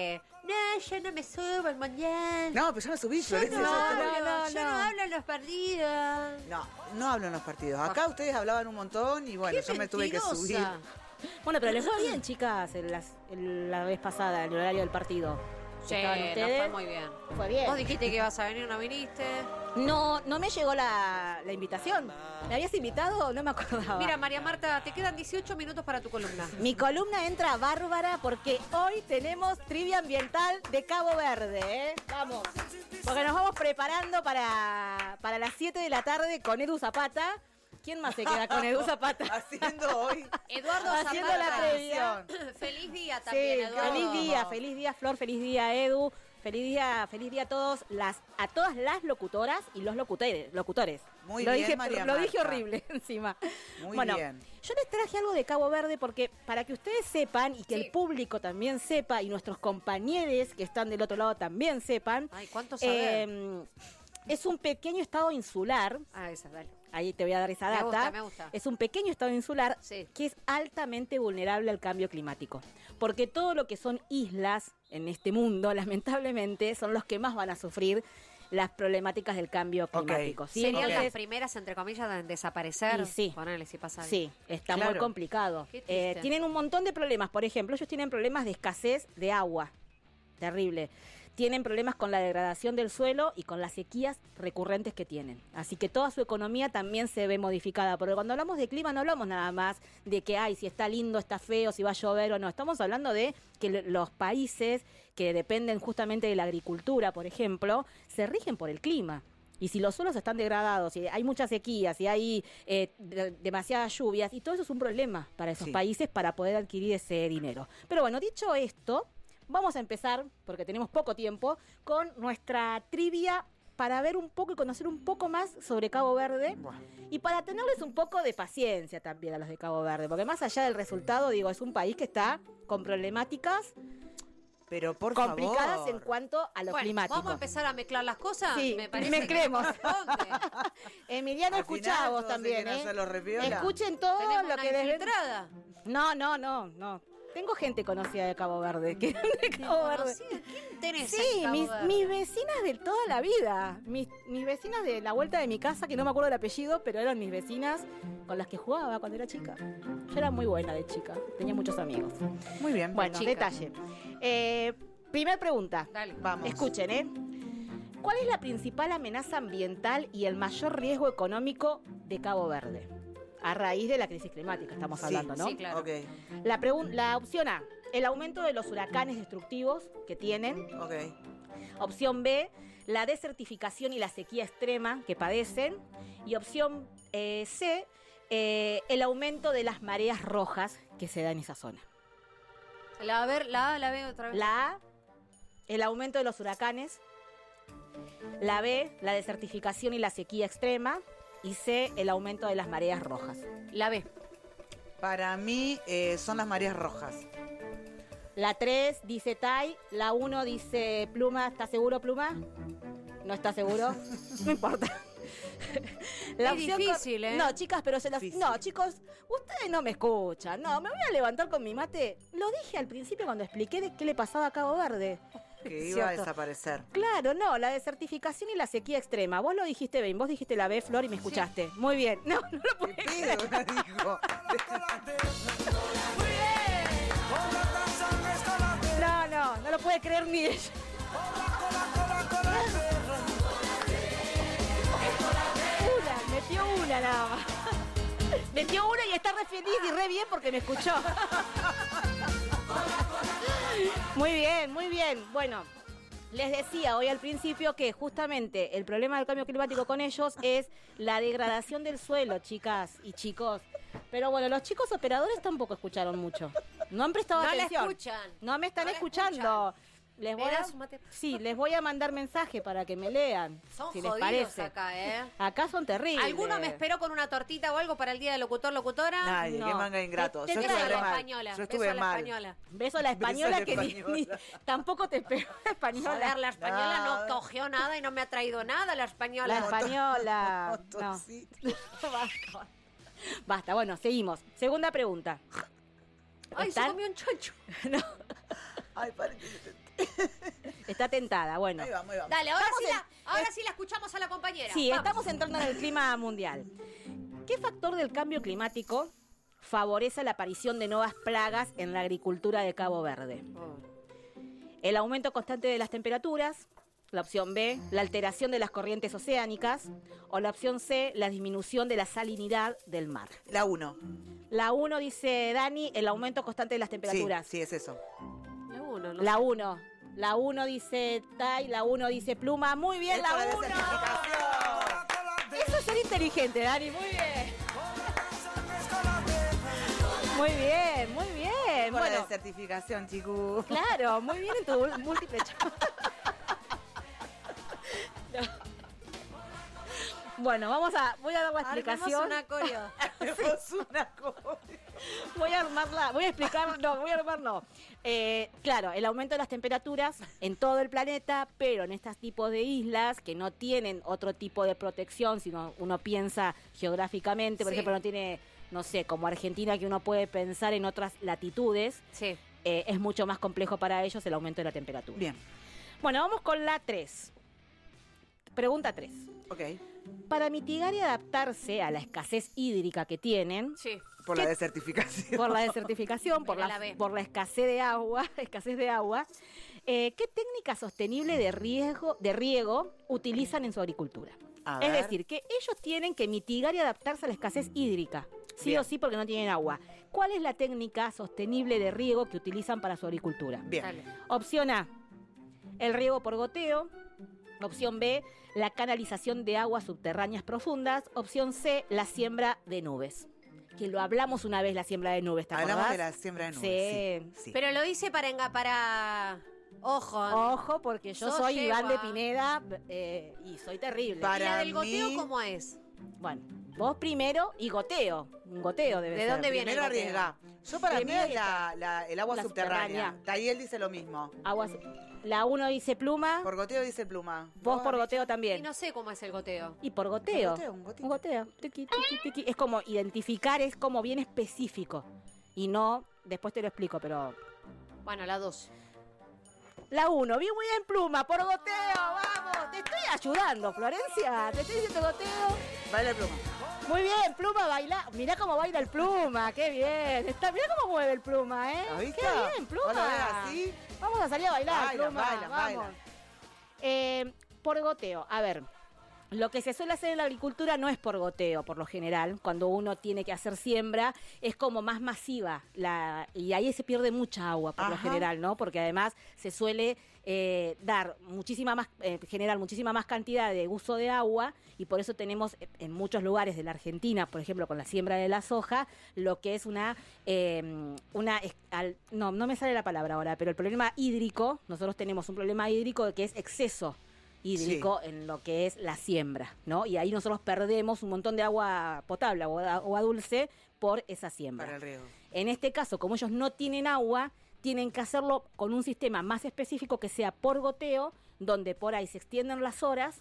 No, yo no me subo al mundial. No, pero yo me subí, Yo Florencia. no, yo hablo, te- no, yo no hablo en los partidos. No, no hablo en los partidos. Acá ustedes hablaban un montón y bueno, Qué yo me tuve que mentirosa. subir. Bueno, pero les fue bien, chicas, en las- en la vez pasada, en el horario del partido. Sí, ¿Estaban nos ustedes? fue muy bien. Fue bien. Vos dijiste que ibas a venir, no viniste. No, no me llegó la, la invitación. ¿Me habías invitado? No me acordaba. Mira, María Marta, te quedan dieciocho minutos para tu columna. Mi columna entra bárbara porque hoy tenemos trivia ambiental de Cabo Verde, ¿eh? Vamos. Porque nos vamos preparando para, para las siete de la tarde con Edu Zapata. ¿Quién más se queda con Edu Zapata? Haciendo hoy. Eduardo Haciendo Zapata. la previa. Feliz día Sí, también, Eduardo. feliz día, feliz día Flor, feliz día Edu, feliz día, feliz día a todos las, a todas las locutoras y los locutores, locutores. Muy lo bien, dije, María lo dije Marta. horrible encima. Muy bueno, bien. yo les traje algo de Cabo Verde porque para que ustedes sepan y que Sí. el público también sepa y nuestros compañeros que están del otro lado también sepan. Ay, ¿cuánto saber? eh, es un pequeño estado insular. Ah, esa, dale. Ahí te voy a dar esa Me data. gusta, me gusta. Es un pequeño estado insular Sí. que es altamente vulnerable al cambio climático. Porque todo lo que son islas en este mundo, lamentablemente, son los que más van a sufrir las problemáticas del cambio Ok. climático. ¿sí? Serían Entonces, las primeras, entre comillas, en desaparecer. Y sí. Ponele si pasa algo. Sí, está Claro. muy complicado. Qué triste. Eh, tienen un montón de problemas. Por ejemplo, ellos tienen problemas de escasez de agua. Terrible. Tienen problemas con la degradación del suelo y con las sequías recurrentes que tienen. Así que toda su economía también se ve modificada. Porque cuando hablamos de clima no hablamos nada más de que, ay, si está lindo, está feo, si va a llover o no. Estamos hablando de que le- los países que dependen justamente de la agricultura, por ejemplo, se rigen por el clima. Y si los suelos están degradados, si hay mucha sequía, si hay eh, de- demasiadas lluvias, y todo eso es un problema para esos Sí. países para poder adquirir ese dinero. Pero bueno, dicho esto, vamos a empezar, porque tenemos poco tiempo, con nuestra trivia para ver un poco y conocer un poco más sobre Cabo Verde y para tenerles un poco de paciencia también a los de Cabo Verde, porque más allá del resultado, digo, es un país que está con problemáticas Pero por complicadas favor. en cuanto a lo Bueno, climático. vamos a empezar a mezclar las cosas. Sí, Me parece mezclemos. que corresponde. Emiliano, Al escuchá final vos todos se también, quieren ¿eh? hacer los repiola. Escuchen todo Tenemos lo una que les ven- infiltrada. No, no, no, no. Tengo gente conocida de Cabo Verde. Que de Cabo Verde. Conocida, ¿quién tenés Sí, en Cabo mis, Verde? mis vecinas de toda la vida. Mis, mis vecinas de la vuelta de mi casa, que no me acuerdo el apellido, pero eran mis vecinas con las que jugaba cuando era chica. Yo era muy buena de chica, tenía muchos amigos. Muy bien. Bueno, chica. detalle. Eh, primer pregunta. Dale. Vamos. Escuchen, ¿eh? ¿Cuál es la principal amenaza ambiental y el mayor riesgo económico de Cabo Verde? A raíz de la crisis climática estamos Sí, hablando, ¿no? Sí, claro. Ok, La, pregun- la opción A, el aumento de los huracanes destructivos que tienen. ok. Opción B, la desertificación y la sequía extrema que padecen. Y opción eh, C, eh, el aumento de las mareas rojas que se da en esa zona. La, a ver, la A la veo otra vez. La A, el aumento de los huracanes. La B, la desertificación y la sequía extrema. Y C, el aumento de las mareas rojas. La B. Para mí eh, son las mareas rojas. La tres dice Tai, la uno dice Pluma. ¿Está seguro, Pluma? ¿No está seguro? No importa. Es difícil, co- ¿eh? No, chicas, pero se las... Difícil. No, chicos, ustedes no me escuchan. No, me voy a levantar con mi mate. Lo dije al principio cuando expliqué de qué le pasaba a Cabo Verde. Que iba a Cierto. desaparecer. Claro, no, la desertificación y la sequía extrema. Vos lo dijiste bien, vos dijiste la B, Flor, y me escuchaste. Muy bien. No, no lo puedo ¿Qué creer. pedo? La dijo. No, no, no lo puede creer ni ella. Una, metió una nada más. Metió una y está re feliz y re bien porque me escuchó. Muy bien, muy bien. Bueno, les decía hoy al principio que justamente el problema del cambio climático con ellos es la degradación del suelo, chicas y chicos. Pero bueno, los chicos operadores tampoco escucharon mucho. No han prestado No la atención. escuchan. No me están No la escuchando. Les voy Me a, das un mate. sí, les voy a mandar mensaje para que me lean. Son si les jodidos parece. acá, ¿eh? Acá son terribles. ¿Alguno me esperó con una tortita o algo para el día del locutor, locutora? Nadie, No. qué manga ingrato. Te- Yo te estuve Beso a la trae mal. española. Yo Beso estuve a la mal. española. Beso a la Beso a la española que ni- española. ni- tampoco te esperó la española. Joder, la española Nada. no cogió nada y no me ha traído nada la española. La española. No. Motorcito. Basta. Basta, bueno, seguimos. Segunda pregunta. Ay, se ¿Están? comió un chancho. No. Ay, paren que se te- Está tentada, bueno. Ahí vamos, ahí vamos. Dale, ahora, Estamos sí, en- la, ahora sí la escuchamos a la compañera. Sí, Vamos. estamos entrando en el clima mundial. ¿Qué factor del cambio climático favorece la aparición de nuevas plagas en la agricultura de Cabo Verde? Oh. El aumento constante de las temperaturas, la opción B, la alteración de las corrientes oceánicas, o la opción C, la disminución de la salinidad del mar. La uno. La uno dice Dani, el aumento constante de las Sí, temperaturas. sí, es eso. La uno, no La sé. uno. La uno dice Tai, la uno dice Pluma. Muy bien, Es la por la uno. desertificación. Eso es ser inteligente, Dani, muy bien. Muy bien, muy bien. Por la Bueno, desertificación, chicos. claro, muy bien en tu múltiple cho- No. Bueno, vamos a, voy a dar la Armemos explicación. una coreo. Hacemos una cosa. Voy a armarla, voy a explicar, no, voy a armar, no. Eh, claro, el aumento de las temperaturas en todo el planeta, pero en estos tipos de islas que no tienen otro tipo de protección, sino uno piensa geográficamente, por Sí. ejemplo, no tiene, no sé, como Argentina, que uno puede pensar en otras latitudes, Sí. eh, es mucho más complejo para ellos el aumento de la temperatura. Bien, Bueno, vamos con la tres. Pregunta tres. ok. Para mitigar y adaptarse a la escasez hídrica que tienen, Sí. Por ¿Qué? la desertificación. por la desertificación, por Era la, la B. por la escasez de agua, escasez de agua, eh, ¿qué técnica sostenible de riego, de riego utilizan en su agricultura? A Es ver. decir, que ellos tienen que mitigar y adaptarse a la escasez hídrica, sí Bien. o sí, porque no tienen agua. ¿Cuál es la técnica sostenible de riego que utilizan para su agricultura? Bien. Dale. Opción A, el riego por goteo. Opción B, la canalización de aguas subterráneas profundas. Opción C, la siembra de nubes. Que lo hablamos una vez, la siembra de nubes, ¿te Hablamos acordás? de la siembra de nubes. Sí. Sí, sí. Pero lo dice para... enga- para... Ojo. Ojo, porque yo Sos soy yegua. Iván de Pineda eh, y soy terrible. Para ¿Y la del goteo mí- cómo es? Bueno, vos primero y goteo. Un goteo debe ¿De ser. dónde viene? Primero el goteo? arriesga. Yo para Primero mí es la, la- el agua la subterránea. subterránea. Tayel dice lo mismo. Aguas. La uno dice pluma, Por goteo dice pluma. vos por Micha? goteo Y también. no sé cómo es el goteo. Y por goteo. Un goteo, un gotito. Un goteo. Tiqui, tiqui, tiqui. Es como identificar, es como bien específico. Y no, después te lo explico, pero. Bueno, la dos. La uno, vi muy bien pluma, por goteo, vamos. Te estoy ayudando, Florencia. Te estoy diciendo goteo. Baila el pluma. Muy bien, pluma baila. Mirá cómo baila el pluma, qué bien. Está, mirá cómo mueve el pluma, ¿eh? ¿Has visto? Qué bien, pluma. ¿Vos lo ves así? Vamos a salir a bailar, Bailan, pluma. bailan, vamos. bailan. Eh, por goteo, a ver. Lo que se suele hacer en la agricultura no es por goteo, por lo general. Cuando uno tiene que hacer siembra, es como más masiva. La, y ahí se pierde mucha agua, por lo Ajá. general, ¿no? Porque además se suele eh, dar muchísima más, eh, generar muchísima más cantidad de uso de agua. Y por eso tenemos eh, en muchos lugares de la Argentina, por ejemplo, con la siembra de la soja, lo que es una... eh, una es- al- no, no me sale la palabra ahora, pero el problema hídrico, nosotros tenemos un problema hídrico que es exceso hídrico en lo que es la siembra, ¿no? Y ahí nosotros perdemos un montón de agua potable, agua, agua dulce, por esa siembra. Para el riego. En este caso, como ellos no tienen agua, tienen que hacerlo con un sistema más específico que sea por goteo, donde por ahí se extienden las horas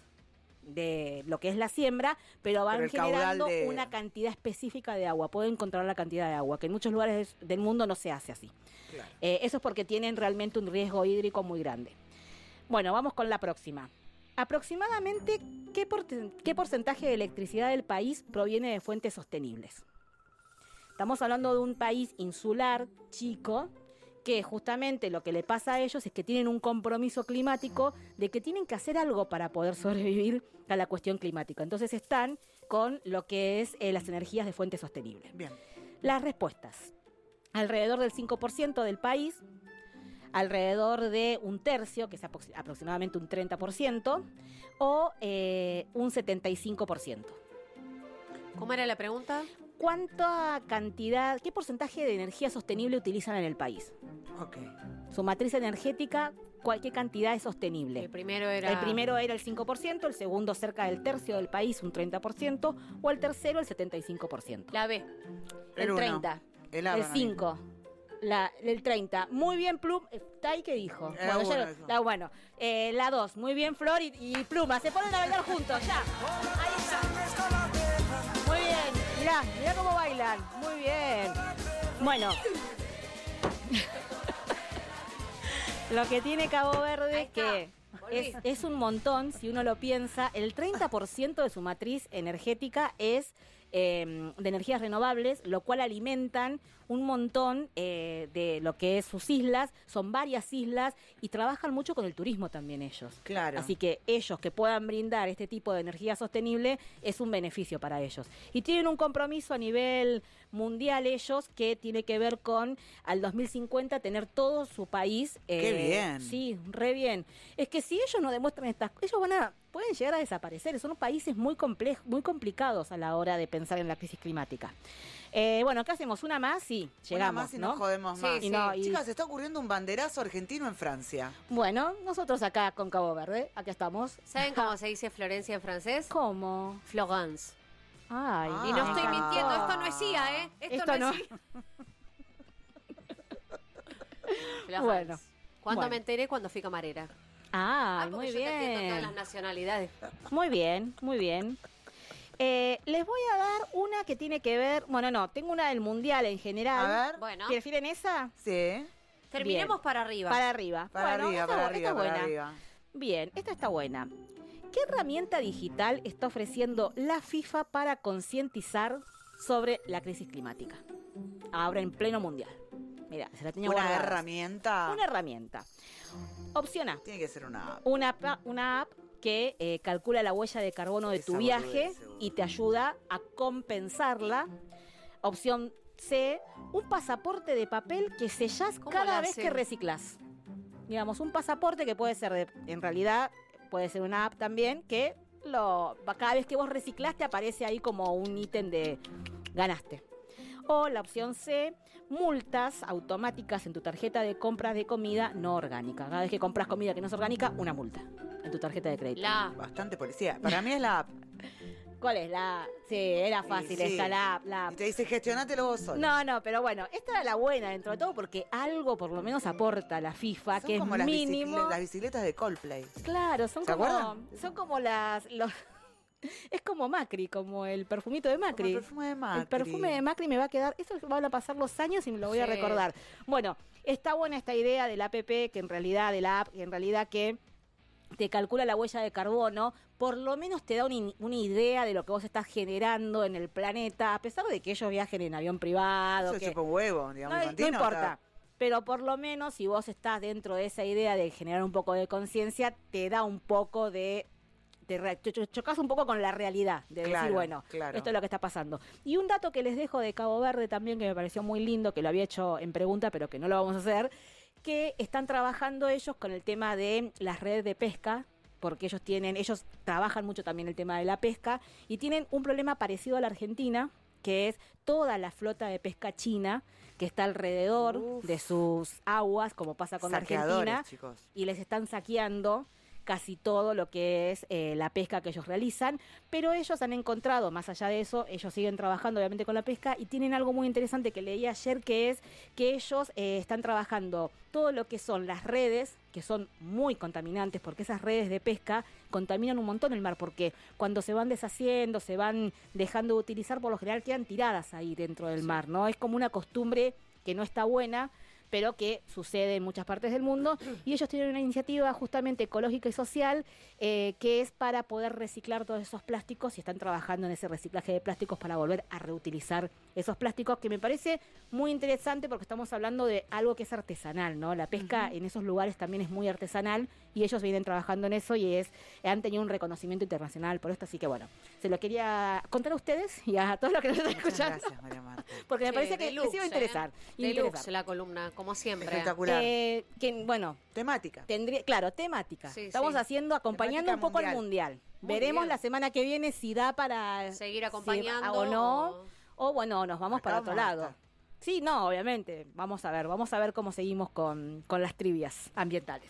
de lo que es la siembra, pero van Pero el caudal generando de- una cantidad específica de agua. Pueden controlar la cantidad de agua, que en muchos lugares del mundo no se hace así. Claro. Eh, eso es porque tienen realmente un riesgo hídrico muy grande. Bueno, vamos con la próxima. Aproximadamente, ¿qué, porten- qué porcentaje de electricidad del país proviene de fuentes sostenibles? Estamos hablando de un país insular, chico, que justamente lo que le pasa a ellos es que tienen un compromiso climático de que tienen que hacer algo para poder sobrevivir a la cuestión climática. Entonces están con lo que es eh, las energías de fuentes sostenibles. Bien. Las respuestas. Alrededor del cinco por ciento del país, alrededor de un tercio, que es aprox- aproximadamente un treinta por ciento, o eh, un setenta y cinco por ciento. ¿Cómo era la pregunta? ¿Cuánta cantidad, qué porcentaje de energía sostenible utilizan en el país? Ok. Su matriz energética, ¿cuál- ¿qué cantidad es sostenible? El primero era... El primero era el cinco por ciento, el segundo cerca del tercio del país, un treinta por ciento, o el tercero el setenta y cinco por ciento. La B. El El uno. treinta. El El A para mí. cinco. La, el treinta. Muy bien, Plum. ¿Tai qué dijo? Era Bueno, ya uno lo- eso. la, bueno. Eh, la dos. Muy bien, Flor y, y Pluma. Se ponen a bailar juntos, ya. Ahí está. Muy bien. Mirá, mirá cómo bailan. Muy bien. Bueno. Lo que tiene Cabo Verde, que Volví. es, es un montón, si uno lo piensa, el treinta por ciento de su matriz energética es eh, de energías renovables, lo cual alimentan un montón eh, de lo que es sus islas, son varias islas y trabajan mucho con el turismo también ellos. Claro. Así que ellos que puedan brindar este tipo de energía sostenible es un beneficio para ellos. Y tienen un compromiso a nivel mundial ellos que tiene que ver con al dos mil cincuenta tener todo su país. Qué bien. Sí, re bien. Es que si ellos no demuestran estas cosas, ellos van a pueden llegar a desaparecer. Son países muy complejos, muy complicados a la hora de pensar en la crisis climática. Eh, bueno, ¿qué hacemos? ¿Una más? Sí, llegamos, Una más y ¿no? nos jodemos Sí, más. sí. Y no, y- Chicas, se está ocurriendo un banderazo argentino en Francia. Bueno, nosotros acá con Cabo Verde, aquí estamos. ¿Saben cómo se dice Florencia en francés? ¿Cómo? Florence. Ay, Y no me estoy encantó. mintiendo, esto no es I A, ¿eh? Esto, Esto no, no. es I A. Florence. Bueno, ¿Cuándo bueno. me enteré? Cuando fui camarera. Ah, porque muy yo te entiendo todas bien. las nacionalidades. Muy bien, muy bien. Eh, les voy a dar una que tiene que ver, bueno, no, tengo una del mundial en general. A ver. Bueno, ¿Prefieren esa? Sí. terminemos Bien. para arriba. Para arriba. Para Bueno, arriba, esta para bu- arriba, esta es para buena. arriba. Bien, esta está buena. ¿Qué herramienta digital está ofreciendo la FIFA para concientizar sobre la crisis climática? Ahora en pleno mundial. Mira, se la tenía Una guardada. herramienta. Una herramienta. Opción A. Tiene que ser una app. Una, pa- una app que eh, calcula la huella de carbono de Esa tu viaje boludez, seguro. y te ayuda a compensarla. Opción C, un pasaporte de papel que sellás ¿Cómo cada la vez hace? que reciclás. Digamos, un pasaporte que puede ser, de, en realidad, puede ser una app también, que lo, cada vez que vos reciclás te aparece ahí como un ítem de ganaste. O la opción C, multas automáticas en tu tarjeta de compras de comida no orgánica. Cada vez que compras comida que no es orgánica, una multa en tu tarjeta de crédito. La. Bastante policía. Para mí es la app. ¿Cuál es? La Sí, era fácil Sí, sí. esta, la app. La app. Y te dice, gestionátelo vos solo. No, no, pero bueno, esta era la buena dentro de todo porque algo por lo menos aporta la FIFA, Son que como es las, mínimo. bicicletas, las bicicletas de Coldplay. Claro, son ¿Se como, acuerdan? son como las, los, es como Macri, como el perfumito de Macri. Como el perfume de Macri. El perfume de Macri me va a quedar, eso van a pasar los años y me lo voy a Sí. recordar. Bueno, está buena esta idea de la app, que en realidad, de la app, que en realidad que te calcula la huella de carbono, por lo menos te da una, in- una idea de lo que vos estás generando en el planeta, a pesar de que ellos viajen en avión privado. Eso que, chupa un huevo, digamos. no, no Infantino importa. está- Pero por lo menos si vos estás dentro de esa idea de generar un poco de conciencia, te da un poco de... Te re- cho- cho- chocas un poco con la realidad, de Claro, decir, bueno, claro. esto es lo que está pasando. Y un dato que les dejo de Cabo Verde también, que me pareció muy lindo, que lo había hecho en pregunta, pero que no lo vamos a hacer, que están trabajando ellos con el tema de las redes de pesca, porque ellos tienen, ellos trabajan mucho también el tema de la pesca, y tienen un problema parecido a la Argentina, que es toda la flota de pesca china que está alrededor Uf. de sus aguas, como pasa con la Saqueadores, Argentina, chicos. y les están saqueando casi todo lo que es eh, la pesca que ellos realizan, pero ellos han encontrado, más allá de eso, ellos siguen trabajando obviamente con la pesca y tienen algo muy interesante que leí ayer, que es que ellos eh, están trabajando todo lo que son las redes, que son muy contaminantes, porque esas redes de pesca contaminan un montón el mar, porque cuando se van deshaciendo, se van dejando de utilizar, por lo general quedan tiradas ahí dentro del mar, ¿no? Es como una costumbre que no está buena, pero que sucede en muchas partes del mundo, y ellos tienen una iniciativa justamente ecológica y social eh, que es para poder reciclar todos esos plásticos y están trabajando en ese reciclaje de plásticos para volver a reutilizar esos plásticos, que me parece muy interesante porque estamos hablando de algo que es artesanal, ¿no? La pesca en esos lugares también es muy artesanal y ellos vienen trabajando en eso y es han tenido un reconocimiento internacional por esto, así que bueno, se lo quería contar a ustedes y a todos los que nos están Muchas escuchando, gracias, María Marta. porque me Sí, parece que deluxe, les iba a interesar. ¿eh? iba a Deluxe interesar. la columna, como siempre. Espectacular. Eh, que, bueno, Temática. tendría, claro, temática. Sí, Estamos sí. haciendo, acompañando Temática un poco al mundial. mundial. Muy Veremos bien. la semana que viene si da para Seguir si- acompañando. o no, o bueno, nos vamos Acá para otro vamos a lado. estar. Sí, no, obviamente. Vamos a ver, vamos a ver cómo seguimos con, con las trivias ambientales.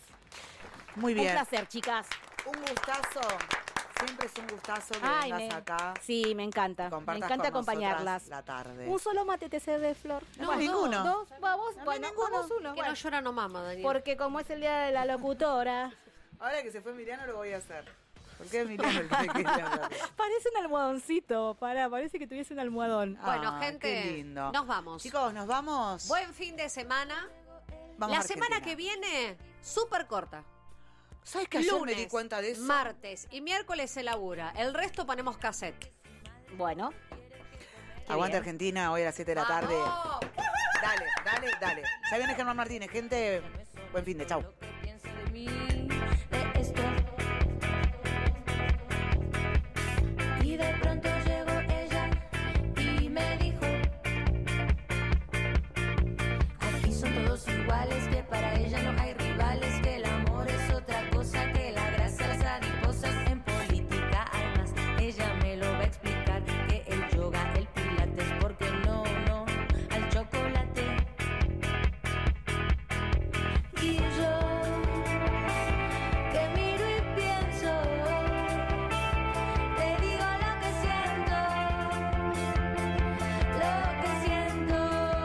Muy Un bien. placer, chicas. Un gustazo. Siempre es un gustazo que Ay, vengas me- acá. Sí, me encanta. y Me compartas encanta con nosotras acompañarlas. la tarde. Un solo mate te sé de Flor. No, Bueno, ninguno. Dos, vamos, A mí bueno, ninguno. vamos uno. Que bueno. no llora no mama, Daniel. Porque como es el día de la locutora, Ahora que se fue Emiliano lo voy a hacer. ¿Por qué Emiliano el que me quiere hablar? parece un almohadoncito, para, parece que tuviese un almohadón. Bueno, Ah, gente, qué lindo. nos vamos. Chicos, nos vamos. Buen fin de semana. Vamos la a semana Argentina. que viene súper corta. ¿Sabes que ayer Lunes, me di cuenta de eso? martes y miércoles se labura. El resto ponemos cassette. Bueno. Aguante bien. Argentina, hoy a las siete de la tarde. Dale, dale, dale. Ya viene Germán Martínez, gente. Buen fin de chau. Y de pronto llegó ella y me dijo: aquí son todos iguales, que para ella no hay rivales, que el amor es otra cosa, que la grasa, las adiposas en política. Además, ella me lo va a explicar, que el yoga, el pilates, porque no, no, al chocolate. Y yo, que miro y pienso, te digo lo que siento, lo que siento.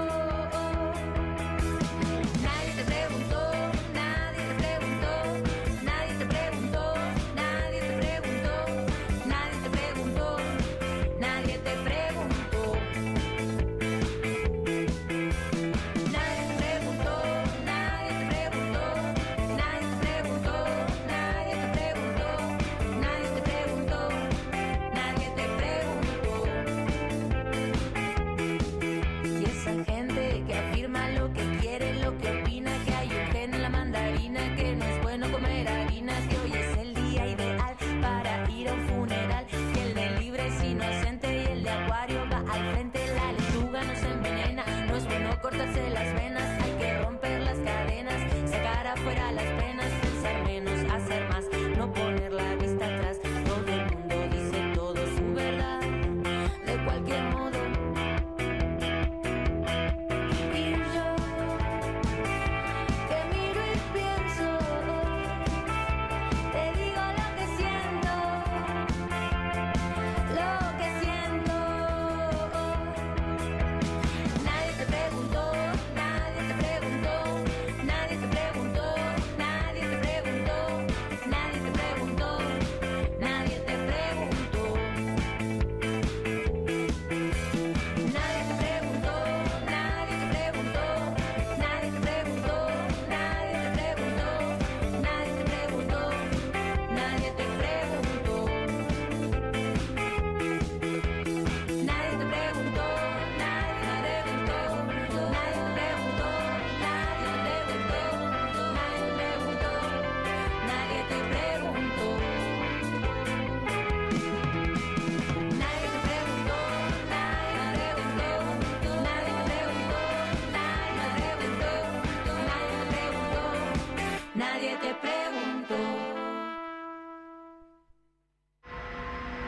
Nadie te preguntó, nadie te preguntó, nadie te preguntó, nadie te preguntó, nadie te preguntó, nadie te preguntó. Nadie te preguntó, nadie te preguntó, nadie te preguntó, nadie te preguntó, nadie te preguntó, nadie te preguntó. Y esa gente que afirma lo que quiere, lo que opina, que hay un gen en la mandarina, que no es bueno comer harina, que hoy es el día ideal para ir a un funeral, que el de libre es inocente y el de acuario va al frente